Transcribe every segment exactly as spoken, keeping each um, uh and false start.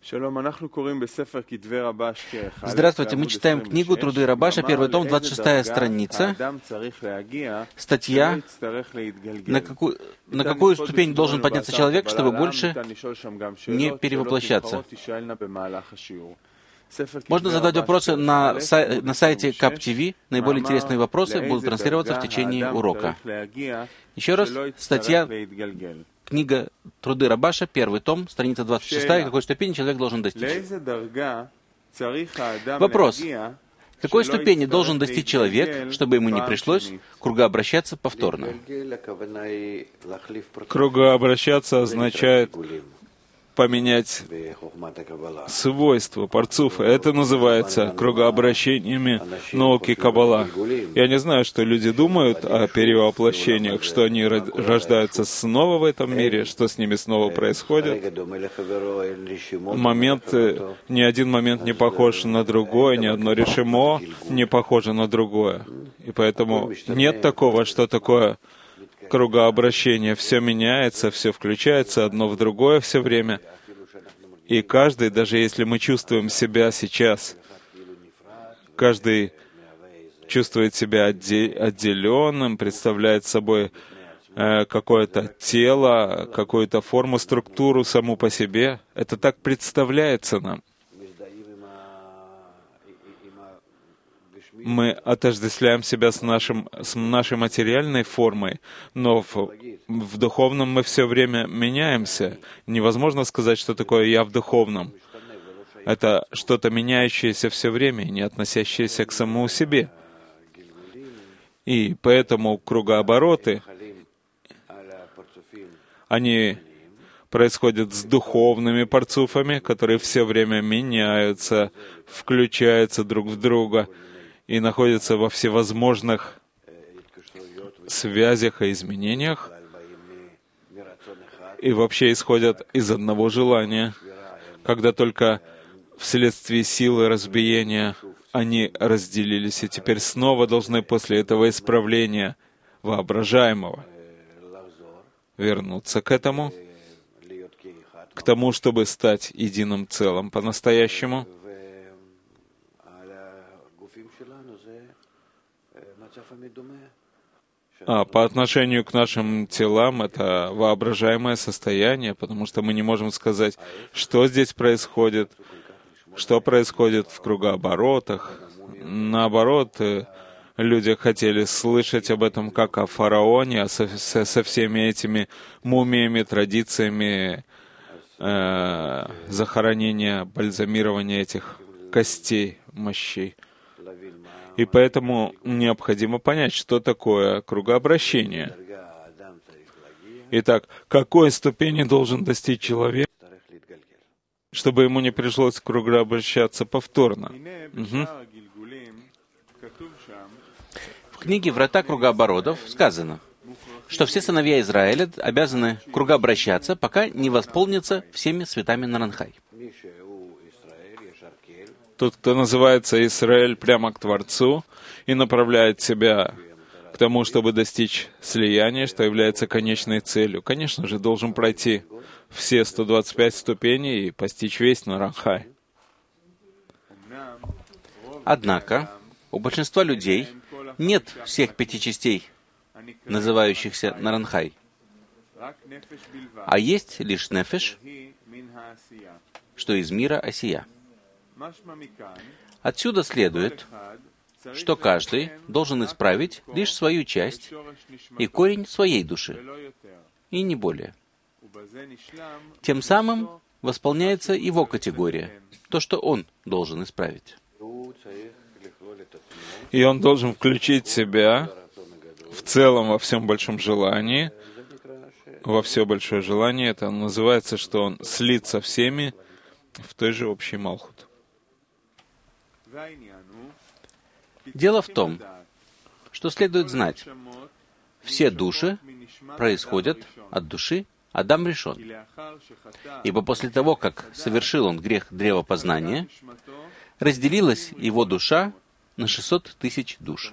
Здравствуйте, мы читаем книгу «Труды Рабаша», первый том, двадцать шестая страница, статья, на какую, на какую ступень должен подняться человек, чтобы больше не перевоплощаться. Можно задать вопросы на, сай, на сайте кап ти ви. Наиболее интересные вопросы будут транслироваться в течение урока. Еще раз, статья, книга «Труды Рабаша», первый том, страница двадцать шестая, какой ступени человек должен достичь. Вопрос. Какой ступени должен достичь человек, чтобы ему не пришлось кругообращаться повторно? Кругообращаться означает поменять свойства парцуфа. Это называется кругообращениями науки Каббала. Я не знаю, что люди думают о перевоплощениях, что они рождаются снова в этом мире, что с ними снова происходит. Момент, ни один момент не похож на другой, ни одно решимо не похоже на другое. И поэтому нет такого, что такое кругообращение. Все меняется, все включается одно в другое все время. И каждый, даже если мы чувствуем себя сейчас, каждый чувствует себя отделенным, представляет собой э, какое-то тело, какую-то форму, структуру саму по себе. Это так представляется нам. Мы отождествляем себя с, нашим, с нашей материальной формой, но в, в духовном мы все время меняемся. Невозможно сказать, что такое «я» в духовном. Это что-то меняющееся все время, не относящееся к самому себе. И поэтому кругообороты, они происходят с духовными парцуфами, которые все время меняются, включаются друг в друга и находятся во всевозможных связях и изменениях, и вообще исходят из одного желания, когда только вследствие силы разбиения они разделились, и теперь снова должны после этого исправления воображаемого вернуться к этому, к тому, чтобы стать единым целым по-настоящему. А по отношению к нашим телам это воображаемое состояние, потому что мы не можем сказать, что здесь происходит, что происходит в кругооборотах. Наоборот, люди хотели слышать об этом как о фараоне, а со, со, со всеми этими мумиями, традициями э, захоронения, бальзамирования этих костей, мощей. И поэтому необходимо понять, что такое кругообращение. Итак, какой ступени должен достичь человек, чтобы ему не пришлось кругообращаться повторно? Угу. В книге «Врата кругооборотов» сказано, что все сыновья Израиля обязаны кругообращаться, пока не восполнятся всеми светами Наранхай. Тот, кто называется Израиль прямо к Творцу и направляет себя к тому, чтобы достичь слияния, что является конечной целью, конечно же, должен пройти все сто двадцать пять ступеней и постичь весь Наранхай. Однако у большинства людей нет всех пяти частей, называющихся Наранхай, а есть лишь нефеш, что из мира осия. Отсюда следует, что каждый должен исправить лишь свою часть и корень своей души, и не более. Тем самым восполняется его категория, то, что он должен исправить. И он должен включить себя в целом во всем большом желании, во все большое желание. Это называется, что он слит со всеми в той же общей Малхут. Дело в том, что следует знать, все души происходят от души Адам Ришон. Ибо после того, как совершил он грех древопознания, разделилась его душа на шестьсот тысяч душ.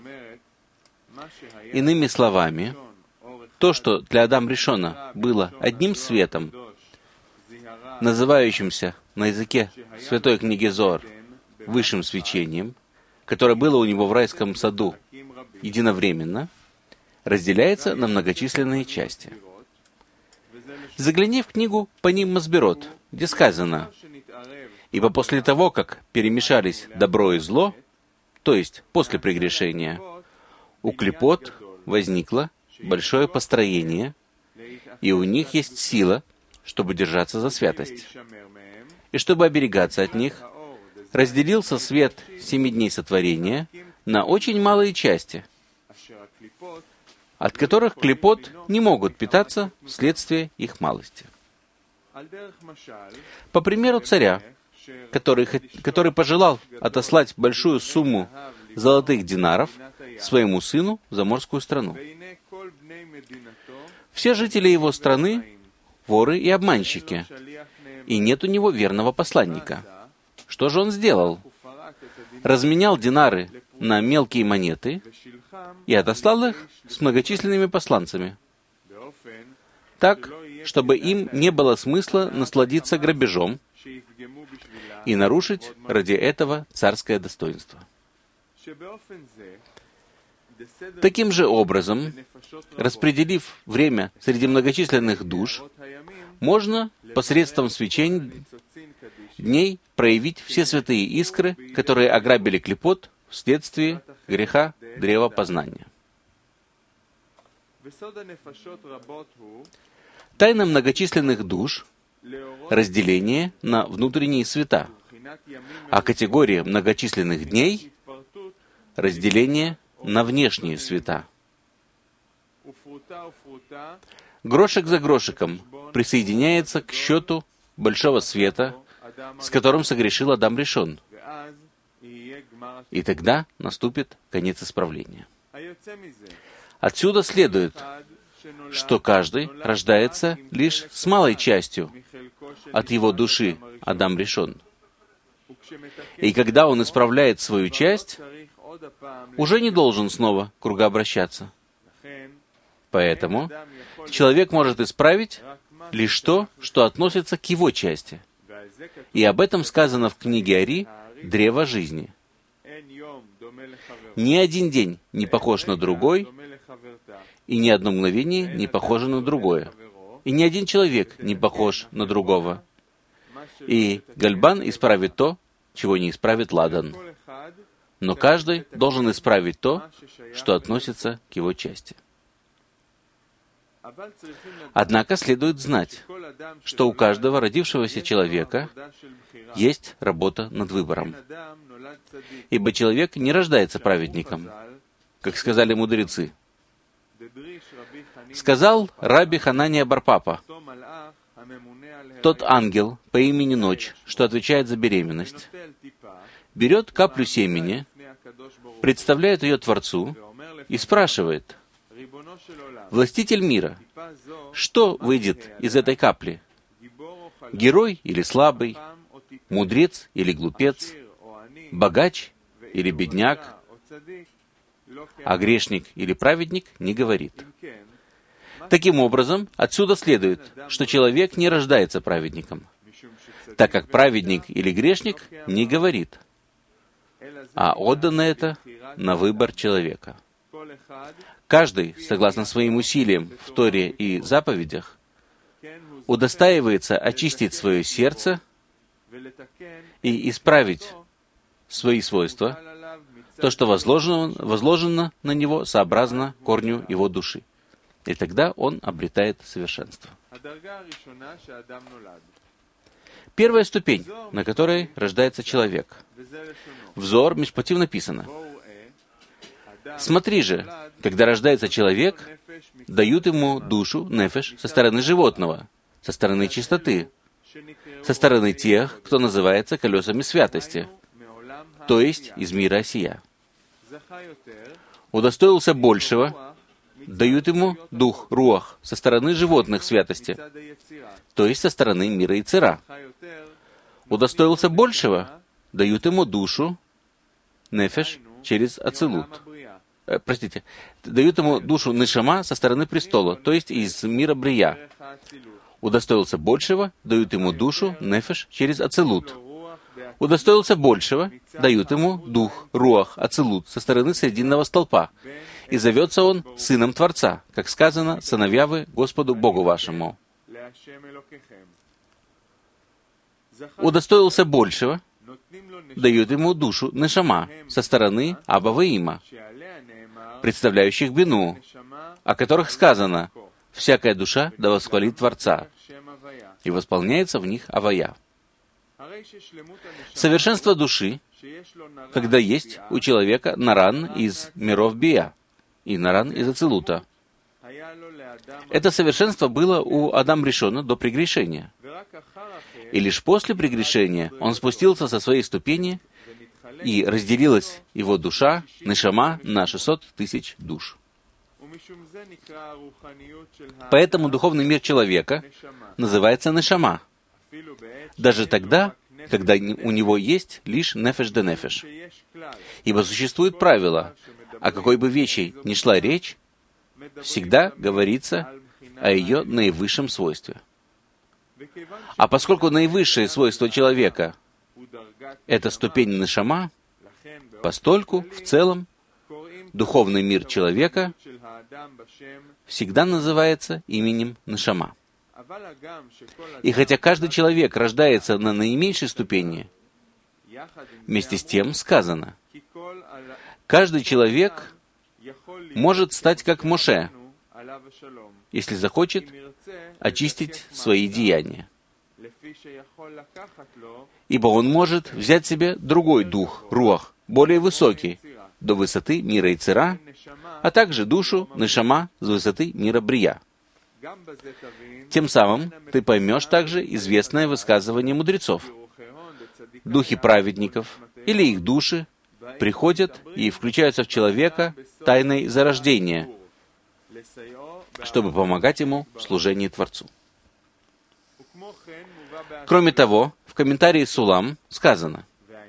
Иными словами, то, что для Адама Ришона было одним светом, называющимся на языке святой книги Зоар высшим свечением, которое было у него в райском саду единовременно, разделяется на многочисленные части. Загляни в книгу Паним Масбирот, где сказано: «Ибо после того, как перемешались добро и зло, то есть после прегрешения, у клипот возникло большое построение, и у них есть сила, чтобы держаться за святость. И чтобы оберегаться от них, разделился свет семи дней сотворения на очень малые части, от которых клипот не могут питаться вследствие их малости». По примеру царя, который, который пожелал отослать большую сумму золотых динаров своему сыну в заморскую страну. Все жители его страны — воры и обманщики, и нет у него верного посланника. Что же он сделал? Разменял динары на мелкие монеты и отослал их с многочисленными посланцами, так, чтобы им не было смысла насладиться грабежом и нарушить ради этого царское достоинство. Таким же образом, распределив время среди многочисленных душ, можно посредством свечения дней проявить все святые искры, которые ограбили клипот вследствие греха древа познания. Тайна многочисленных душ — разделение на внутренние света, а категория многочисленных дней — разделение на внешние света. Грошек за грошиком присоединяется к счету большого света, с которым согрешил Адам Ришон, и тогда наступит конец исправления. Отсюда следует, что каждый рождается лишь с малой частью от его души Адам Ришон. И когда он исправляет свою часть, уже не должен снова кругообращаться. Поэтому человек может исправить лишь то, что относится к его части. И об этом сказано в книге Ари «Древо жизни». Ни один день не похож на другой, и ни одно мгновение не похоже на другое. И ни один человек не похож на другого. И Гальбан исправит то, чего не исправит Ладан. Но каждый должен исправить то, что относится к его части. Однако следует знать, что у каждого родившегося человека есть работа над выбором. Ибо человек не рождается праведником, как сказали мудрецы. Сказал Раби Ханания Бар-Папа: тот ангел по имени Ночь, что отвечает за беременность, берет каплю семени, представляет ее Творцу и спрашивает: «Властитель мира, что выйдет из этой капли? Герой или слабый? Мудрец или глупец? Богач или бедняк?» А грешник или праведник не говорит. Таким образом, отсюда следует, что человек не рождается праведником, так как праведник или грешник не говорит, а отдано это на выбор человека. Каждый, согласно своим усилиям в Торе и заповедях, удостаивается очистить свое сердце и исправить свои свойства, то, что возложено, возложено на него сообразно корню его души. И тогда он обретает совершенство. Первая ступень, на которой рождается человек. В Зоар Мишпатим написано: «Смотри же, когда рождается человек, дают ему душу, нефеш, со стороны животного, со стороны чистоты, со стороны тех, кто называется колесами святости, то есть из мира Осия. Удостоился большего, дают ему дух, руах, со стороны животных святости, то есть со стороны мира Ицера. Удостоился большего, дают ему душу, нефеш, через ацилут. Э, простите, дают ему душу нешама со стороны престола, то есть из мира Брия. Удостоился большего, дают ему душу, нефеш, через ацелут. Удостоился большего, дают ему дух, руах, ацелут, со стороны срединного столпа. И зовется он сыном Творца, как сказано, сыновья вы Господу Богу вашему. Удостоился большего, дают ему душу нешама, со стороны Аба Ваима, представляющих бину, о которых сказано, «Всякая душа да восхвалит Творца», и восполняется в них авая. Совершенство души, когда есть у человека наран из миров Бия и наран из Ацилута. Это совершенство было у Адама Ришона до прегрешения. И лишь после прегрешения он спустился со своей ступени, и разделилась его душа, нешама, на шестьсот тысяч душ. Поэтому духовный мир человека называется нешама, даже тогда, когда у него есть лишь нефеш де нефеш. Ибо существует правило, о какой бы вещи ни шла речь, всегда говорится о ее наивысшем свойстве. А поскольку наивысшее свойство человека — это ступень нешама, постольку, в целом, духовный мир человека всегда называется именем нешама. И хотя каждый человек рождается на наименьшей ступени, вместе с тем сказано, каждый человек может стать как Моше, если захочет очистить свои деяния. Ибо он может взять себе другой дух, руах, более высокий, до высоты мира Йецера, а также душу, нешама, с высоты мира Брия. Тем самым ты поймешь также известное высказывание мудрецов. Духи праведников или их души приходят и включаются в человека тайной зарождения, чтобы помогать ему в служении Творцу. Кроме того, в комментарии Сулам сказано,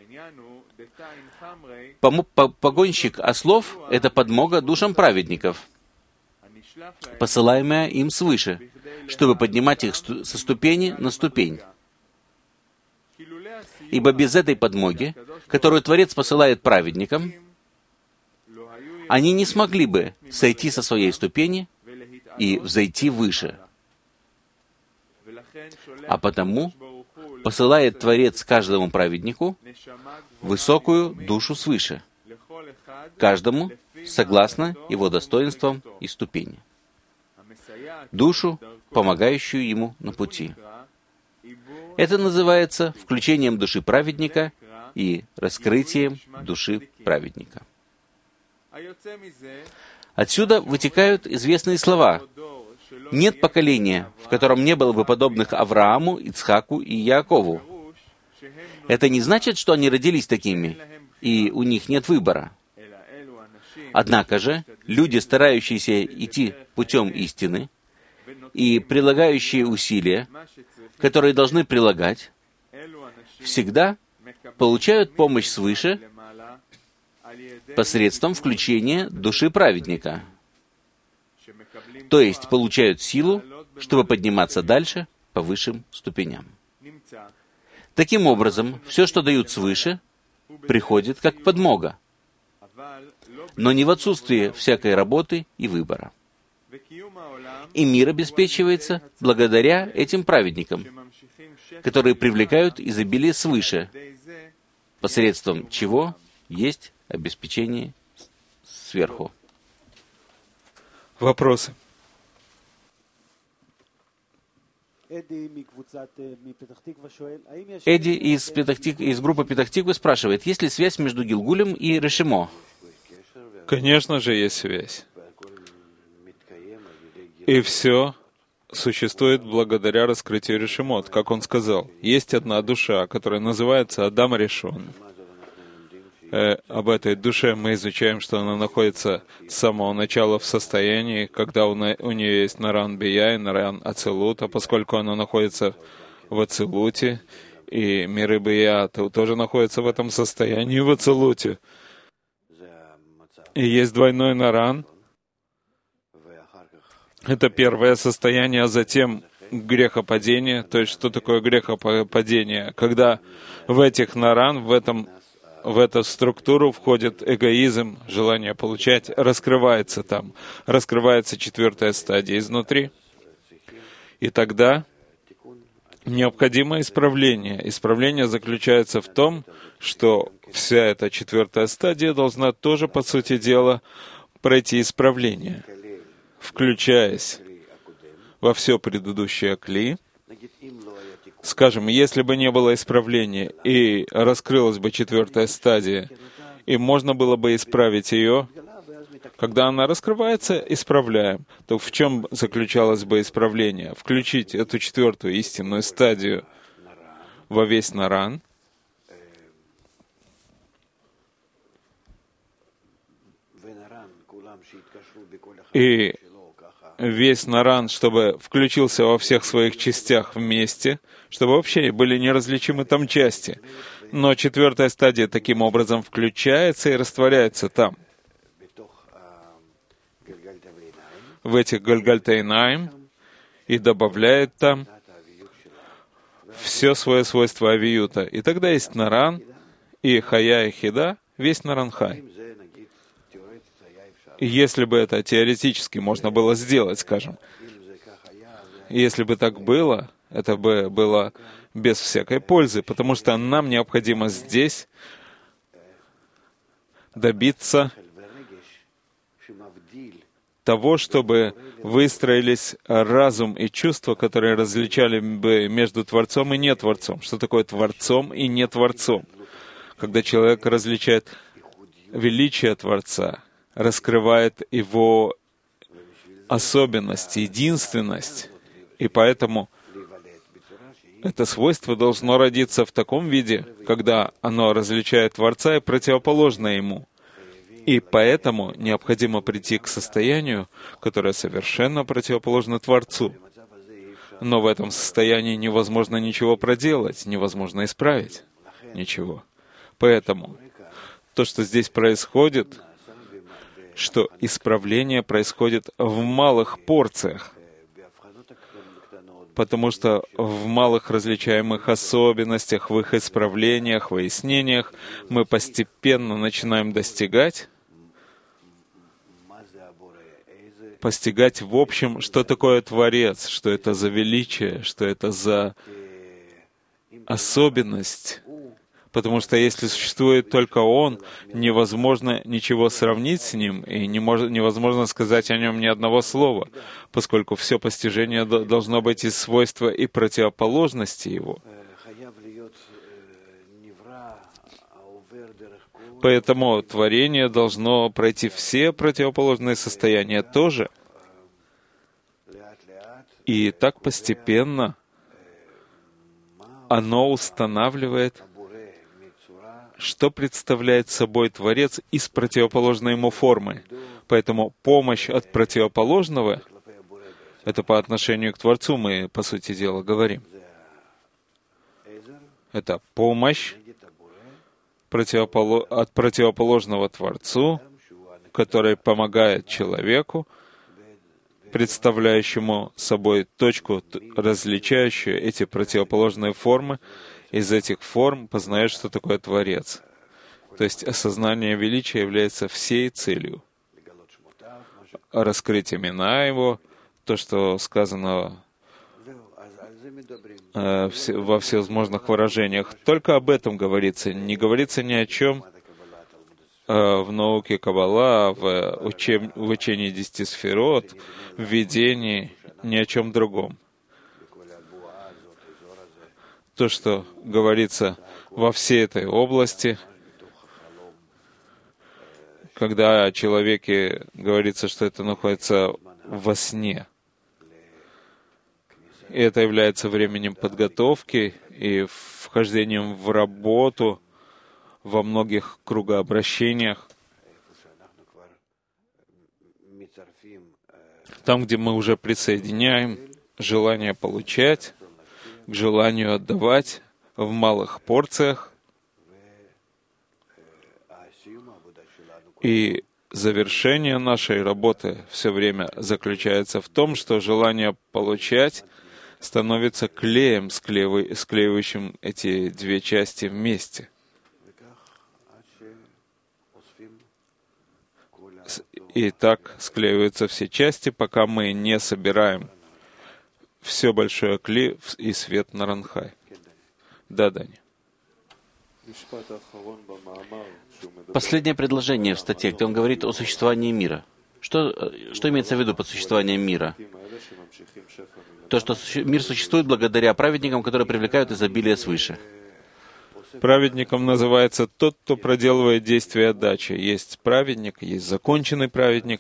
«Погонщик ослов — это подмога душам праведников, посылаемая им свыше, чтобы поднимать их со ступени на ступень. Ибо без этой подмоги, которую Творец посылает праведникам, они не смогли бы сойти со своей ступени и взойти выше. А потому посылает Творец каждому праведнику высокую душу свыше, каждому согласно его достоинствам и ступени, душу, помогающую ему на пути. Это называется включением души праведника и раскрытием души праведника. Отсюда вытекают известные слова. Нет поколения, в котором не было бы подобных Аврааму, Ицхаку и Яакову. Это не значит, что они родились такими, и у них нет выбора. Однако же, люди, старающиеся идти путем истины и прилагающие усилия, которые должны прилагать, всегда получают помощь свыше посредством включения души праведника. То есть получают силу, чтобы подниматься дальше по высшим ступеням. Таким образом, все, что дают свыше, приходит как подмога, но не в отсутствие всякой работы и выбора. И мир обеспечивается благодаря этим праведникам, которые привлекают изобилие свыше, посредством чего есть обеспечение сверху. Вопросы? Эдди из, Петахтик, из группы Петахтиквы спрашивает, есть ли связь между Гилгулем и Решимо? Конечно же, есть связь. И все существует благодаря раскрытию Решимот. Как он сказал, есть одна душа, которая называется Адам Ришон. Э, об этой душе мы изучаем, что она находится с самого начала в состоянии, когда у, на, у нее есть Наран Бия и Наран Ацелут, а поскольку она находится в Ацелуте, и миры Бия тоже находятся в этом состоянии в Ацелуте. И есть двойной Наран. Это первое состояние, а затем грехопадения. То есть, что такое грехопадение? Когда в этих наран, в, этом, в эту структуру входит эгоизм, желание получать, раскрывается там. Раскрывается четвертая стадия изнутри. И тогда необходимо исправление. Исправление заключается в том, что вся эта четвертая стадия должна тоже, по сути дела, пройти исправление, включаясь во все предыдущее кли. Скажем, если бы не было исправления и раскрылась бы четвертая стадия, и можно было бы исправить ее, когда она раскрывается, исправляем. То в чем заключалось бы исправление? Включить эту четвертую истинную стадию во весь наран, и весь наран, чтобы включился во всех своих частях вместе, чтобы вообще были неразличимы там части. Но четвертая стадия таким образом включается и растворяется там, в этих Гальгальтейнаим, и добавляет там все свое свойство авиюта. И тогда есть наран, и хая, и хида, весь наранхай. И если бы это теоретически можно было сделать, скажем, если бы так было, это бы было без всякой пользы, потому что нам необходимо здесь добиться того, чтобы выстроились разум и чувства, которые различали бы между Творцом и Нетворцом. Что такое Творцом и Нетворцом? Когда человек различает величие Творца, раскрывает его особенность, единственность, и поэтому это свойство должно родиться в таком виде, когда оно различает Творца и противоположное Ему. И поэтому необходимо прийти к состоянию, которое совершенно противоположно Творцу. Но в этом состоянии невозможно ничего проделать, невозможно исправить ничего. Поэтому то, что здесь происходит, что исправление происходит в малых порциях, потому что в малых различаемых особенностях, в их исправлениях, выяснениях мы постепенно начинаем достигать, постигать в общем, что такое Творец, что это за величие, что это за особенность. Потому что если существует только Он, невозможно ничего сравнить с Ним, и не мож, невозможно сказать о Нем ни одного слова, поскольку все постижение должно быть из свойства и противоположности Его. Поэтому творение должно пройти все противоположные состояния тоже. И так постепенно оно устанавливает, что представляет собой Творец из противоположной ему формы. Поэтому помощь от противоположного — это по отношению к Творцу мы, по сути дела, говорим. Это помощь противополо... от противоположного Творцу, который помогает человеку, представляющему собой точку, различающую эти противоположные формы. Из этих форм познаешь, что такое Творец. То есть осознание величия является всей целью. Раскрыть имена Его, то, что сказано э, во всевозможных выражениях. Только об этом говорится. Не говорится ни о чем э, в науке Каббала, в, учеб... в учении десяти сферот, в видении, ни о чем другом. То, что говорится во всей этой области, когда о человеке говорится, что это находится во сне. И это является временем подготовки и вхождением в работу во многих кругообращениях. Там, где мы уже присоединяем желание получать к желанию отдавать в малых порциях. И завершение нашей работы все время заключается в том, что желание получать становится клеем, склеивай- склеивающим эти две части вместе. С- И так склеиваются все части, пока мы не собираем все большое кли в- и свет на Ранхай. Да, Дани. Последнее предложение в статье, где он говорит о существовании мира. Что, э, что имеется в виду под существованием мира? То, что суще- мир существует благодаря праведникам, которые привлекают изобилие свыше. Праведником называется тот, кто проделывает действия отдачи. Есть праведник, есть законченный праведник.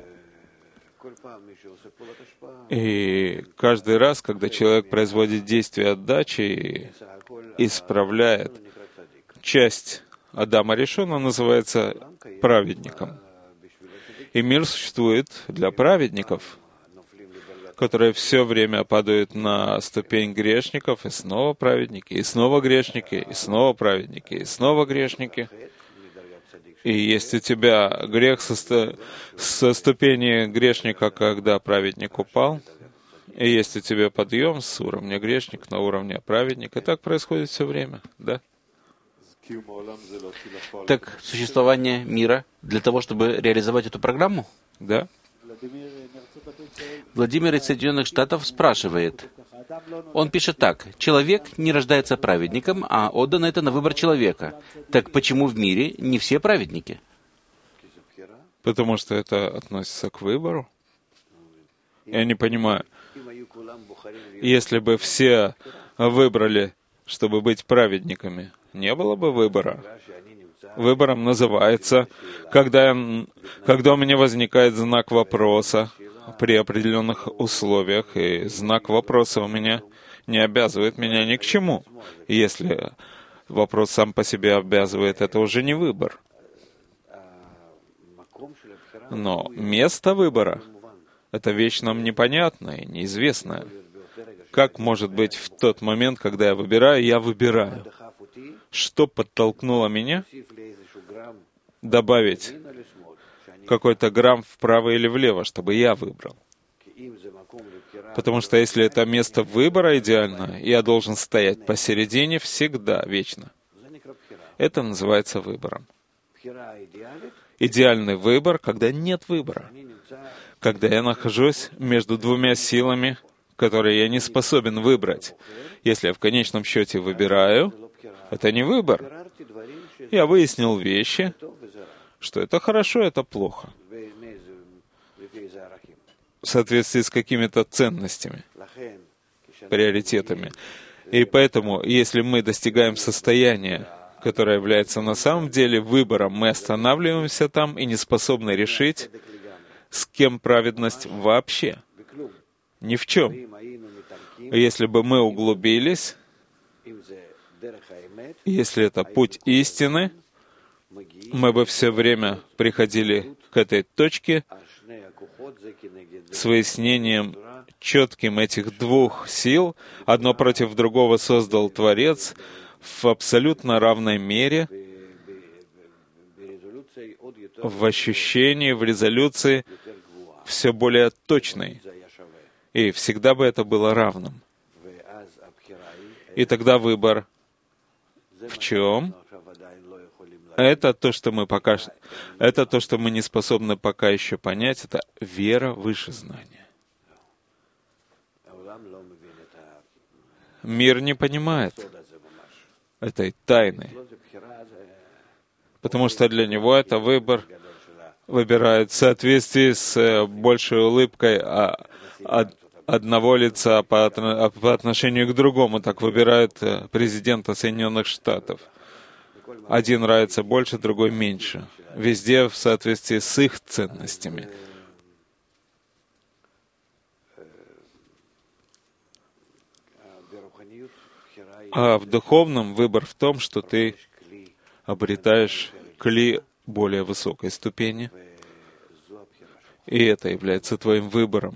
И каждый раз, когда человек производит действие отдачи и исправляет часть Адама Ришона, называется праведником. И мир существует для праведников, которые все время падают на ступень грешников, и снова праведники, и снова грешники, и снова праведники, и снова грешники. И есть у тебя грех со, сто- со ступени грешника, когда праведник упал, и есть у тебя подъем с уровня грешник на уровне праведник. И так происходит все время, да? Так, существование мира для того, чтобы реализовать эту программу? Да? Владимир из Соединенных Штатов спрашивает. Он пишет так. Человек не рождается праведником, а отдано это на выбор человека. Так почему в мире не все праведники? Потому что это относится к выбору. Я не понимаю. Если бы все выбрали, чтобы быть праведниками, не было бы выбора. Выбором называется, когда, я, когда у меня возникает знак вопроса при определенных условиях, и знак вопроса у меня не обязывает меня ни к чему. И если вопрос сам по себе обязывает, это уже не выбор. Но место выбора — это вещь нам непонятная и неизвестная. Как может быть в тот момент, когда я выбираю, я выбираю? Что подтолкнуло меня добавить какой-то грамм вправо или влево, чтобы я выбрал? Потому что если это место выбора идеально, я должен стоять посередине всегда, вечно. Это называется выбором. Идеальный выбор, когда нет выбора. Когда я нахожусь между двумя силами, которые я не способен выбрать. Если я в конечном счете выбираю, это не выбор. Я выяснил вещи, что это хорошо, это плохо. В соответствии с какими-то ценностями, приоритетами. И поэтому, если мы достигаем состояния, которое является на самом деле выбором, мы останавливаемся там и не способны решить, с кем праведность вообще. Ни в чем. Если бы мы углубились, если это путь истины, мы бы все время приходили к этой точке с выяснением четким этих двух сил. Одно против другого создал Творец в абсолютно равной мере, в ощущении, в резолюции, все более точной. И всегда бы это было равным. И тогда выбор в чем? Это то, что мы пока, это то, что мы не способны пока еще понять, это вера выше знания. Мир не понимает этой тайны, потому что для него это выбор, выбирает в соответствии с большей улыбкой от одного лица по отношению к другому. Так выбирают президента Соединенных Штатов. Один нравится больше, другой меньше. Везде в соответствии с их ценностями. А в духовном выбор в том, что ты обретаешь кли более высокой ступени, и это является твоим выбором.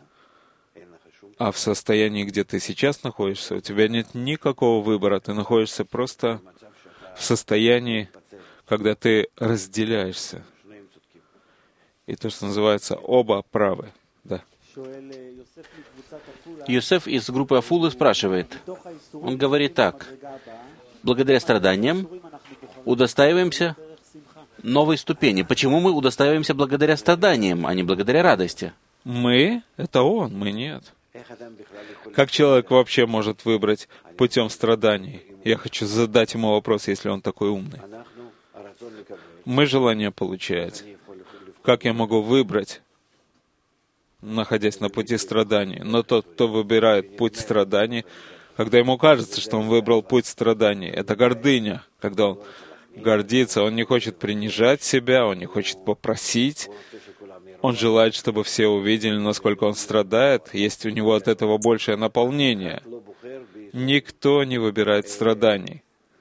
А в состоянии, где ты сейчас находишься, у тебя нет никакого выбора, ты находишься просто в состоянии, когда ты разделяешься. И то, что называется, оба правы. Да. Юсеф из группы Афулы спрашивает. Он говорит так. Благодаря страданиям удостаиваемся новой ступени. Почему мы удостаиваемся благодаря страданиям, а не благодаря радости? Мы — это он, мы — нет. Как человек вообще может выбрать путем страданий? Я хочу задать ему вопрос, если он такой умный. Мы желание получать. Как я могу выбрать, находясь на пути страданий? Но тот, кто выбирает путь страданий, когда ему кажется, что он выбрал путь страданий, это гордыня. Когда он гордится, он не хочет принижать себя, он не хочет попросить. Он желает, чтобы все увидели, насколько он страдает. Есть у него от этого большее наполнение. Никто не выбирает страданий.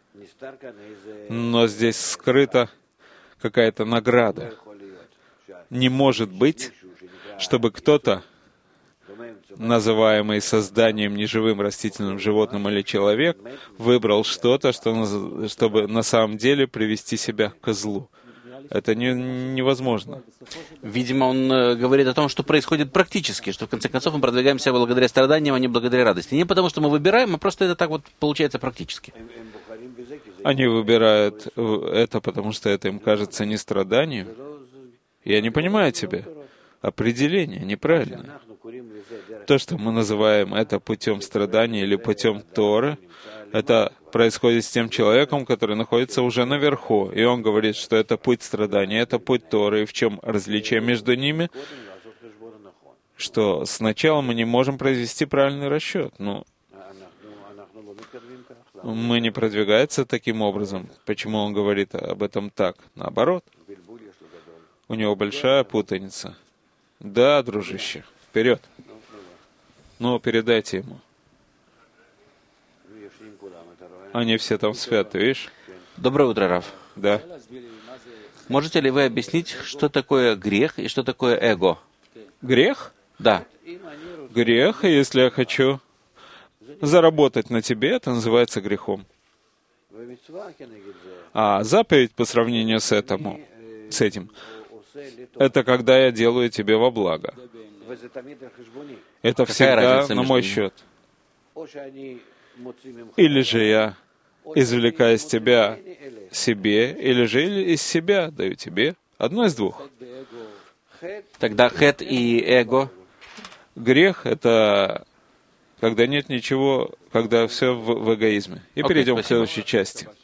Но здесь скрыта какая-то награда. Не может быть, чтобы кто-то, называемый созданием неживым, растительным, животным или человек, выбрал что-то, что, чтобы на самом деле привести себя к злу. Это не, невозможно. Видимо, он э, говорит о том, что происходит практически, что в конце концов мы продвигаемся благодаря страданиям, а не благодаря радости. Не потому, что мы выбираем, а просто это так вот получается практически. Они выбирают это, потому что это им кажется не страданием. Я не понимаю тебя. Определение неправильное. То, что мы называем это путем страдания или путем Торы, это происходит с тем человеком, который находится уже наверху, и он говорит, что это путь страдания, это путь Торы, и в чем различие между ними? Что сначала мы не можем произвести правильный расчет. Ну, мы не продвигается таким образом. Почему он говорит об этом так? Наоборот. У него большая путаница. Да, дружище, вперед. Ну, передайте ему. Они все там спят, видишь? Доброе утро, Рав. Да. Можете ли вы объяснить, что такое грех и что такое эго? Грех? Да. Грех, если я хочу заработать на тебе, это называется грехом. А заповедь по сравнению с, этому, с этим, это когда я делаю тебе во благо. Это всегда на мой счет. Или же я извлекаю из тебя себе, или же из себя даю тебе. Одно из двух. Тогда хет и эго. Грех — это когда нет ничего, когда все в, в эгоизме. И Окей, перейдем спасибо. к следующей части.